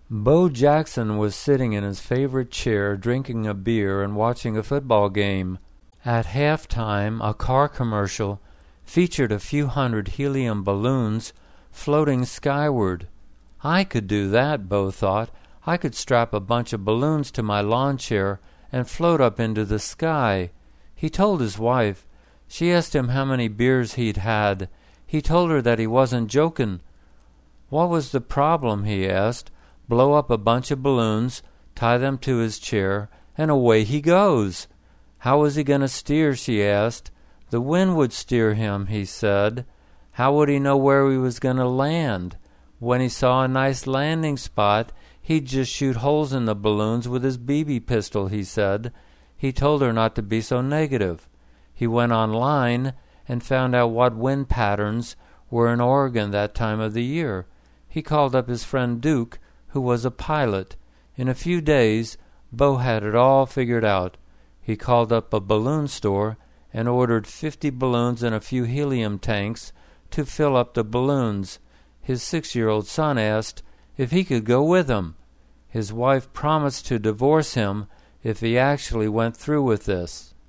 Bo Jackson was sitting in his favorite chair drinking a beer and watching a football game. At halftime, a car commercial featured a few hundred helium balloons floating skyward. I could do that, Bo thought. I could strap a bunch of balloons to my lawn chair and float up into the sky. He told his wife. She asked him how many beers he'd had. He told her that he wasn't joking. What was the problem, he asked. Blow up a bunch of balloons, tie them to his chair, and away he goes. How was he going to steer, she asked. The wind would steer him, he said. How would he know where he was going to land? When he saw a nice landing spot, he'd just shoot holes in the balloons with his BB pistol, he said. He told her not to be so negative. He went online and found out what wind patterns were in Oregon that time of the year. He called up his friend Duke, who was a pilot. In a few days, Bo had it all figured out. He called up a balloon store and ordered 50 balloons and a few helium tanks to fill up the balloons. His 6-year-old son asked if he could go with him. His wife promised to divorce him if he actually went through with this.